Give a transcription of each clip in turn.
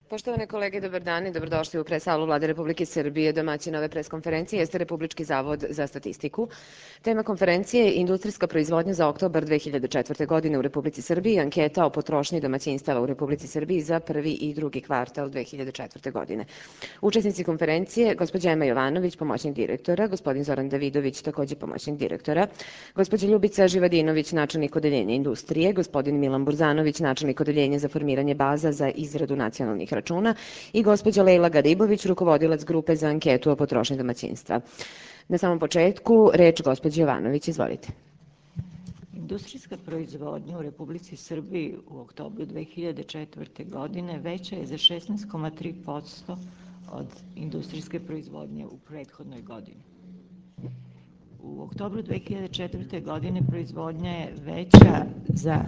Poštovane kolege, dobar dan i dobrodošli u pres-salu Vlade Republike Srbije. Domaćin ove pres-konferencije jeste Republički zavod za statistiku. Tema konferencije je industrijska proizvodnja za oktobar 2004. godine u Republici Srbiji i anketa o potrošnji domaćinstava u Republici Srbiji za prvi i drugi kvartal 2004. godine. Učesnici konferencije, gospođa Ema Jovanović, pomoćnik direktora, gospodin Zoran Davidović, takođe pomoćnik direktora, gospođa Ljubica Živadinović, načelnik odeljenja industrije, gospodin Milan Burzanović, načelnik odeljenja za formiranje baza za izradu nacionalnih računa i gospođa Lejla Garibović, rukovodilac grupe za anketu o potrošnji domaćinstva. Na samom početku, reč gospođe Jovanović, izvolite. Industrijska proizvodnja u Republici Srbiji u oktobru 2004. godine veća je za 16,3% od industrijske proizvodnje u prethodnoj godini. U oktobru 2004. godine proizvodnja je veća za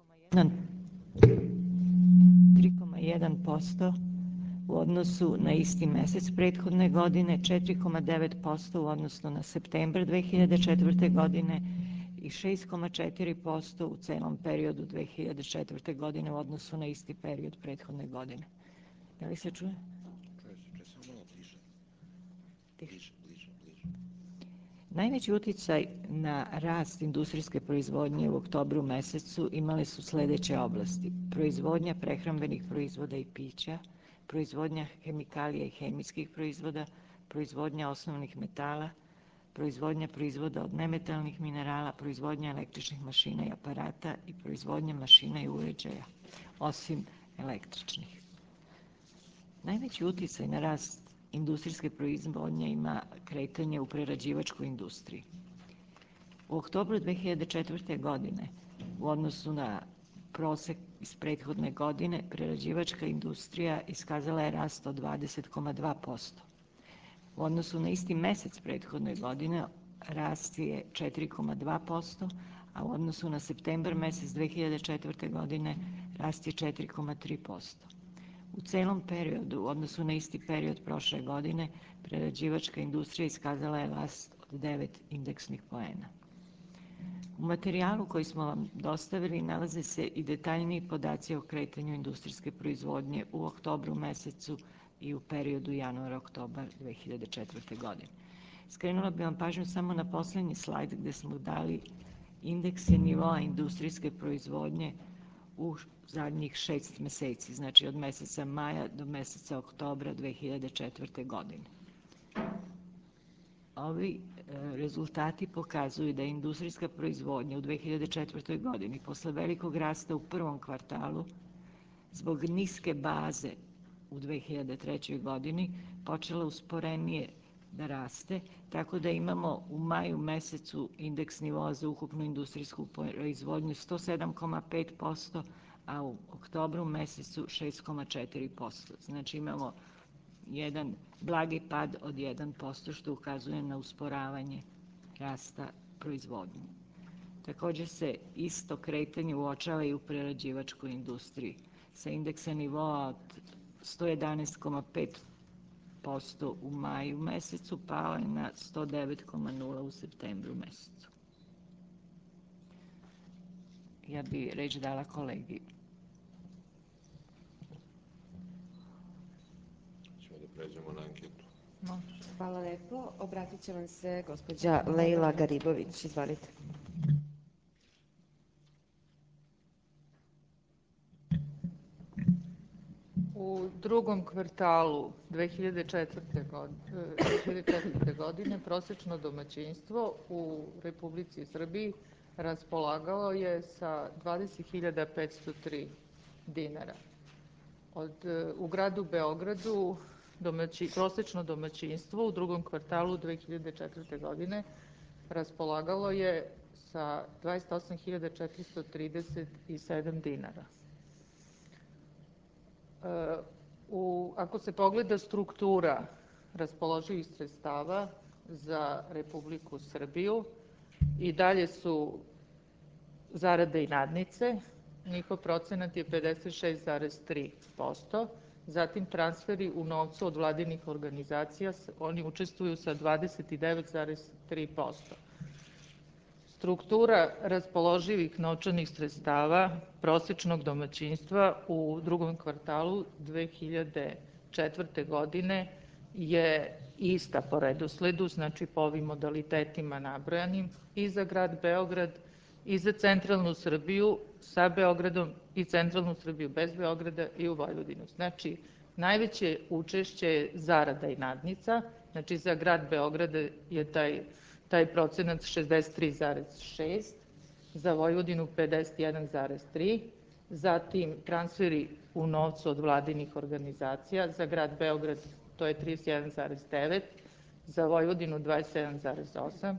3,1% u odnosu na isti mesec prethodne godine, 4,9% u odnosu na septembar 2004. godine i 6,4% u celom periodu 2004. godine u odnosu na isti period prethodne godine. Da li se čuje? Čuje se malo bliže. Bliže. Najveći uticaj na rast industrijske proizvodnje u oktobru mesecu imale su sledeće oblasti: proizvodnja prehrambenih proizvoda i pića, proizvodnja hemikalija i hemijskih proizvoda, proizvodnja osnovnih metala, proizvodnja proizvoda od nemetalnih minerala, proizvodnja električnih mašina i aparata i proizvodnja mašina i uređaja, osim električnih. Najveći uticaj na rast industrijske proizvodnje ima kretanje u prerađivačkoj industriji. U oktobru 2004. godine, u odnosu na prosek iz prethodne godine, prerađivačka industrija iskazala je rast od 20,2%. U odnosu na isti mesec prethodne godine rast je 4,2%, a u odnosu na septembar mesec 2004. godine rast je 4,3%. U celom periodu, u odnosu na isti period prošle godine, prerađivačka industrija iskazala je rast od 9 indeksnih poena. U materijalu koji smo vam dostavili nalaze se i detaljniji podaci o kretanju industrijske proizvodnje u oktobru mesecu i u periodu januar-oktobar 2004. godine. Skrenula bih vam pažnju samo na poslednji slajd gde smo dali indekse nivoa industrijske proizvodnje u zadnjih 6 meseci, znači od meseca maja do meseca oktobra 2004. godine. Ovi rezultati pokazuju da je industrijska proizvodnja u 2004. godini posle velikog rasta u prvom kvartalu zbog niske baze u 2003. godini počela usporenije da raste, tako da imamo u maju mesecu indeks nivoa za ukupnu industrijsku proizvodnju 107,5%, a u oktobru mesecu 6,4%. Znači imamo jedan blagi pad od 1%, što ukazuje na usporavanje rasta proizvodnje. Takođe se isto kretanje uočava i u prerađivačkoj industriji. Sa indeksa nivoa od 111,5% u maju mesecu pao je na 109,0% u septembru mesecu. Ja bih reč dala kolegi. Ćemo da pređemo na anketu. Hvala lepo. Obratit će vam se gospođa Lejla Garibović. Izvolite. U drugom kvartalu 2004. godine prosečno domaćinstvo u Republici Srbiji raspolagalo je sa 20.503 dinara. U gradu Beogradu prosečno domaćinstvo u drugom kvartalu 2004. godine raspolagalo je sa 28.437 dinara. Ako se pogleda struktura raspoloživih sredstava za Republiku Srbiju, i dalje su zarade i nadnice, njihov procenat je 56,3%, zatim transferi u novcu od vladinih organizacija, oni učestvuju sa 29,3%. struktura raspoloživih novčanih sredstava prosečnog domaćinstva u drugom kvartalu 2004. godine je ista po redosledu, znači po ovim modalitetima nabrojanim, i za grad Beograd, i za centralnu Srbiju sa Beogradom, i centralnu Srbiju bez Beograda, i u Vojvodinu. Znači, najveće učešće je zarada i nadnica, znači za grad Beograd je taj procenat 63,6, za Vojvodinu 51,3, zatim transferi u novcu od vladinih organizacija, za grad Beograd to je 31,9, za Vojvodinu 27,8,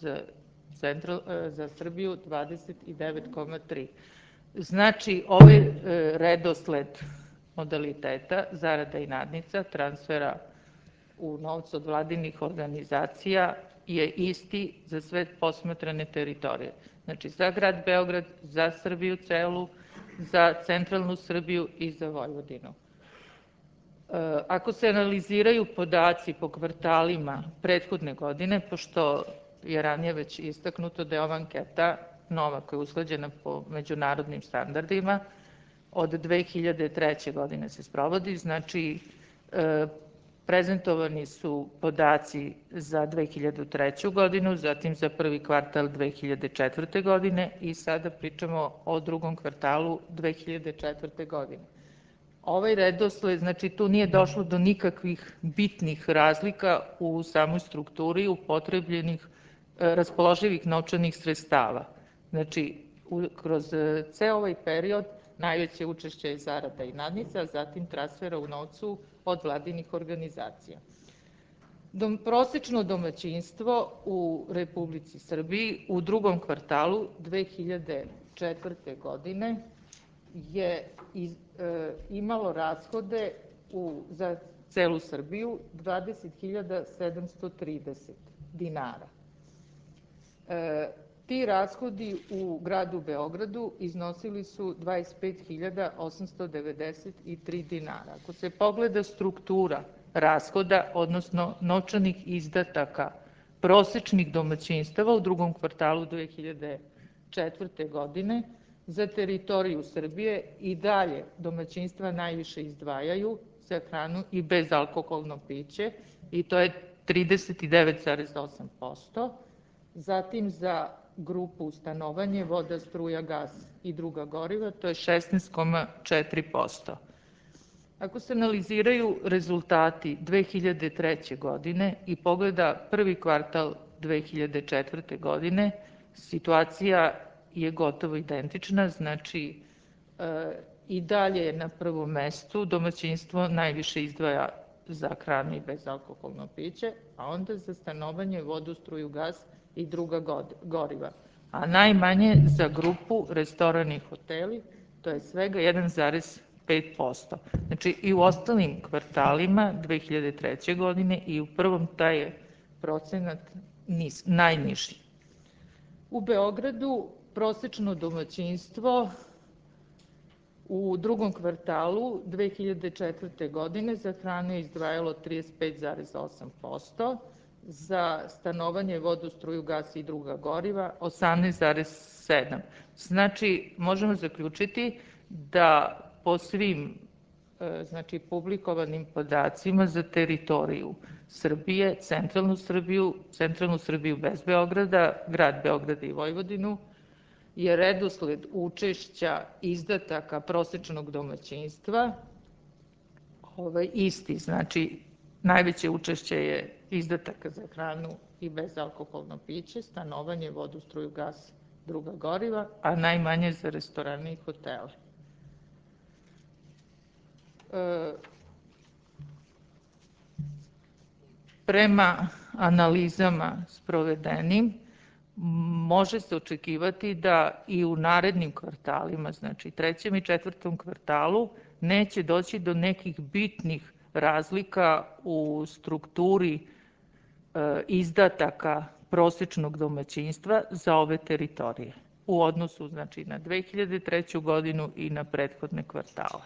za Srbiju 29,3. Znači, ovaj redosled modaliteta, zarada i nadnica, transfera u novcu od vladinih organizacija je isti za sve posmatrane teritorije. Znači, za grad Beograd, za Srbiju celu, za centralnu Srbiju i za Vojvodinu. Ako se analiziraju podaci po kvartalima prethodne godine, pošto je ranije već istaknuto da je ova anketa nova koja je usklađena po međunarodnim standardima, od 2003. godine se sprovodi, znači prezentovani su podaci za 2003. godinu, zatim za prvi kvartal 2004. godine i sada pričamo o drugom kvartalu 2004. godine. Ovaj redosled, znači tu nije došlo do nikakvih bitnih razlika u samoj strukturi upotrebljenih raspoloživih novčanih sredstava. Znači, kroz ceo ovaj period najveće učešće je zarada i nadnica, zatim transfera u novcu od vladinih organizacija. Prosečno domaćinstvo u Republici Srbiji u drugom kvartalu 2004. godine je imalo rashode za celu Srbiju 20.730 dinara. Ti rashodi u gradu Beogradu iznosili su 25.893 dinara. Ako se pogleda struktura rashoda, odnosno novčanih izdataka prosečnih domaćinstava u drugom kvartalu 2004. godine, za teritoriju Srbije i dalje domaćinstva najviše izdvajaju za hranu i bezalkoholno piće i to je 39,8%, zatim za grupu stanovanje, voda, struja, gas i druga goriva, to je 16,4%. Ako se analiziraju rezultati 2003. godine i pogleda prvi kvartal 2004. godine, situacija je gotovo identična, znači i dalje je na prvom mestu domaćinstvo najviše izdvaja za hranu i bezalkoholno piće, a onda za stanovanje, vodu, struju, gas i druga goriva, a najmanje za grupu restoran i hoteli, to je svega 1,5%. Znači i u ostalim kvartalima 2003. godine i u prvom taj je procenat najniži. U Beogradu prosečno domaćinstvo u drugom kvartalu 2004. godine za hranu je izdvajalo 35,8%, za stanovanje, vodu, struju, gas i druga goriva 18,7%. Znači, možemo zaključiti da po svim publikovanim podacima za teritoriju Srbije, centralnu Srbiju bez Beograda, grad Beograda i Vojvodinu, je redosled učešća izdataka prosečnog domaćinstva isti, znači najveće učešće je izdataka za hranu i bezalkoholno piće, stanovanje, vodu, struju, gas, druga goriva, a najmanje za restorane i hotele. Prema analizama sprovedenim, može se očekivati da i u narednim kvartalima, znači trećem i četvrtom kvartalu, neće doći do nekih bitnih razlika u strukturi izdataka prosečnog domaćinstva za ove teritorije u odnosu na 2003. godinu i na prethodne kvartale.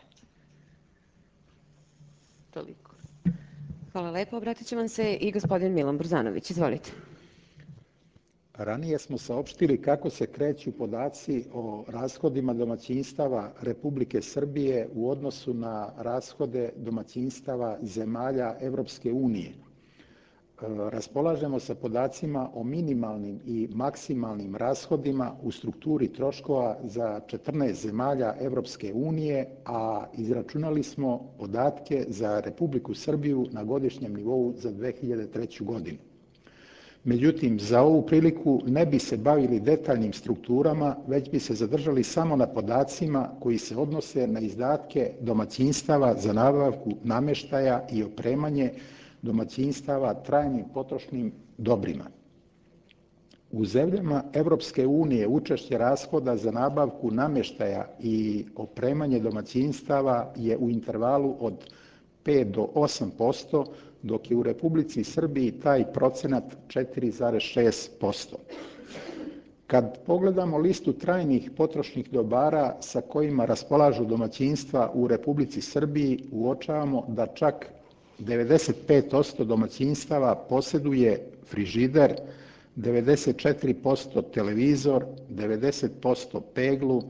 Toliko. Hvala lepo. Obratit će vam se i gospodin Milan Burzanović. Izvolite. Ranije smo saopštili kako se kreću podaci o rashodima domaćinstava Republike Srbije u odnosu na rashode domaćinstava zemalja Evropske unije. Raspolažemo sa podacima o minimalnim i maksimalnim rashodima u strukturi troškova za 14 zemalja Evropske unije, a izračunali smo podatke za Republiku Srbiju na godišnjem nivou za 2003. godinu. Međutim, za ovu priliku ne bi se bavili detaljnim strukturama, već bi se zadržali samo na podacima koji se odnose na izdatke domaćinstava za nabavku nameštaja i opremanje domaćinstava trajnim potrošnim dobrima. U zemljama Evropske unije učešće rashoda za nabavku nameštaja i opremanje domaćinstava je u intervalu od 5 do 8%, dok je u Republici Srbiji taj procenat 4,6%. Kad pogledamo listu trajnih potrošnih dobara sa kojima raspolažu domaćinstva u Republici Srbiji, uočavamo da čak 95% domaćinstava poseduje frižider, 94% televizor, 90% peglu,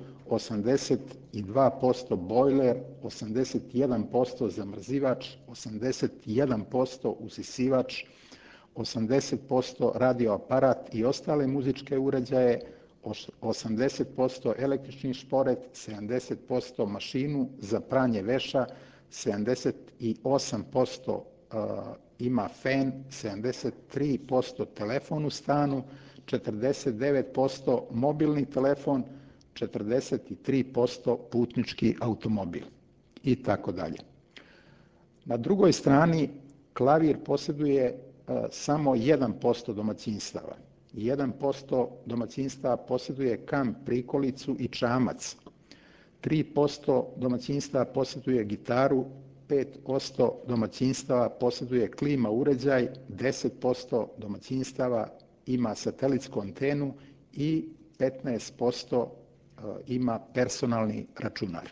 82% bojler, 81% zamrzivač, 81% usisivač, 80% radioaparat i ostale muzičke uređaje, 80% električni šporet, 70% mašinu za pranje veša, 78% ima fen, 73% telefon u stanu, 49% mobilni telefon, 43% putnički automobil i tako dalje. Na drugoj strani klavir poseduje samo 1% domaćinstava. 1% domaćinstava poseduje kamp, prikolicu i čamac. 3% domaćinstava poseduje gitaru, 5% domaćinstava poseduje klima uređaj, 10% domaćinstava ima satelitsku antenu i 15% ima personalni računar.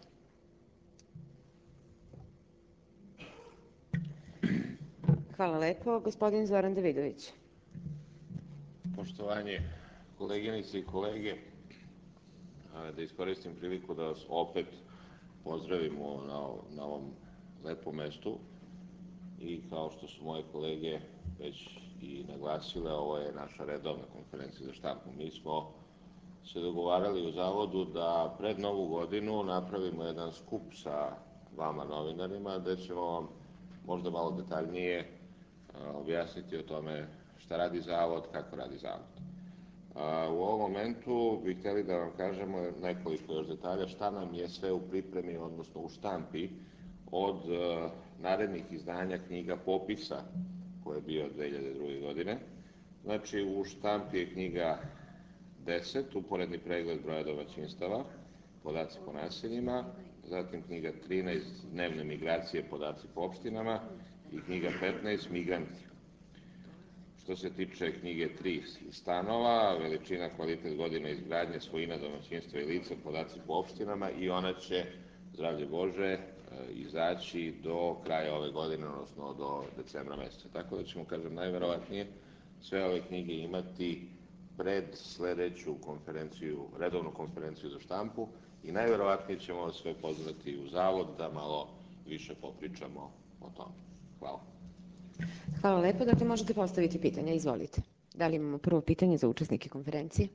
Hvala lepo. Gospodin Zoran Davidović. Poštovanje koleginice i kolege, da iskoristim priliku da vas opet pozdravimo na ovom lepom mestu i kao što su moje kolege već i naglasile, ovo je naša redovna konferencija za štampu. Mi smo se dogovarali u Zavodu da pred Novu godinu napravimo jedan skup sa vama novinarima, gde ćemo vam možda malo detaljnije objasniti o tome šta radi Zavod, kako radi Zavod. U ovom momentu bih htjeli da vam kažemo nekoliko još detalja šta nam je sve u pripremi, odnosno u štampi od narednih izdanja knjiga popisa koje je bio 2002. godine. Znači, u štampi je knjiga 10, uporedni pregled broja domaćinstava, podaci po naseljima, zatim knjiga 13, dnevne migracije, podaci po opštinama i knjiga 15, migranti. Što se tiče knjige 3 stanova, veličina, kvalitet, godine izgradnje, svojina domaćinstva i lica, podaci po opštinama i ona će, zdravlje Bože, izaći do kraja ove godine, odnosno do decembra meseca. Tako da ćemo, kažem, najverovatnije sve ove knjige imati pred sledeću konferenciju, redovnu konferenciju za štampu i najverovatnije ćemo vas sve pozvati u Zavod da malo više popričamo o tome. Hvala. Hvala lepo. Dakle, možete postaviti pitanja. Izvolite. Da li imamo prvo pitanje za učesnike konferencije?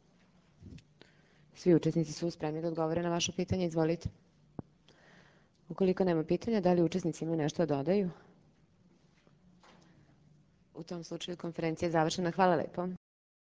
Svi učesnici su spremni da odgovore na vaše pitanje. Izvolite. Ukoliko nema pitanja, da li učesnici imaju nešto da dodaju? U tom slučaju konferencija je završena. Hvala lepo.